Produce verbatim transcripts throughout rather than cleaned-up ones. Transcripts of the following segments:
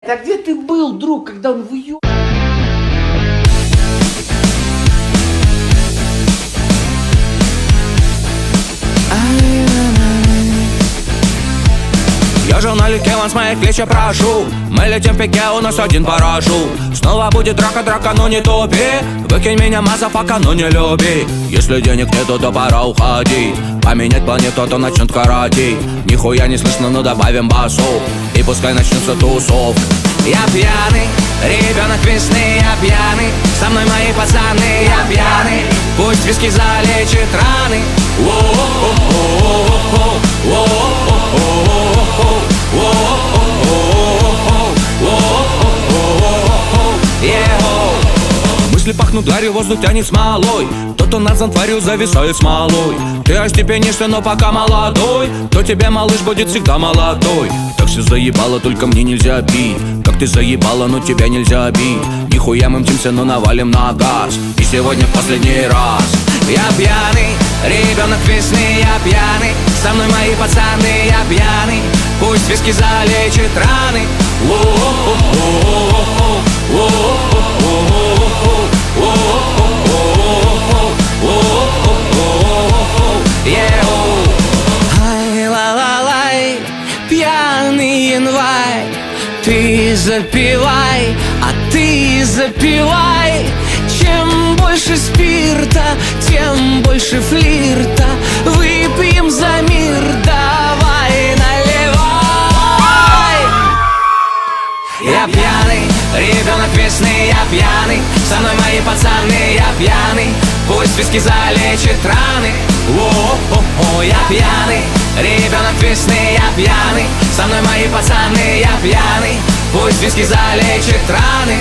А где ты был, друг, когда он выеб... Я журналике вам с моих плеч прошу. Мы летим в пике, у нас один парашют. Снова будет драка, драка, но не тупи. Выкинь меня, мазафака, но не люби. Если денег нету, то пора уходить. Поменять планету, то начнут каратить. Нихуя не слышно, но добавим басу. И пускай начнется тусовка. Я пьяный, ребенок весны, я пьяный. Со мной мои пацаны, я пьяный. Пусть виски залечит раны. Мысли пахнут гарью, воздух тянет смолой. Кто-то над тварью зависает смолой. Ты остепенишься, но пока молодой. То тебе, малыш, будет всегда молодой. Так все заебало, только мне нельзя бить. Как ты заебала, но тебя нельзя бить. Нихуя мы мчимся, но навалим на газ. И сегодня в последний раз. Я пьяный, ребенок весны, я пьяный. Со мной мои пацаны, я пьяный. Пусть виски залечит раны. Ай, ла-ла-лай, пьяный январь. Ты запивай, а ты запивай. Чем больше спирта, тем больше флирта. Выпьем за мир, давай наливай. Я пьяный, ребенок весны, я пьяный. Со мной мои пацаны, я пьяный. Пусть виски залечит раны. О-о-о, я пьяный, ребенок весны, я пьяный. Со мной мои пацаны, я пьяный. Пусть виски залечит раны.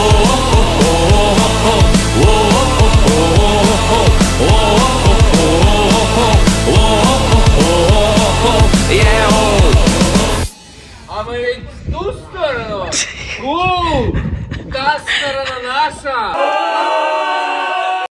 А мы ведь в ту сторону? У, та сторона наша!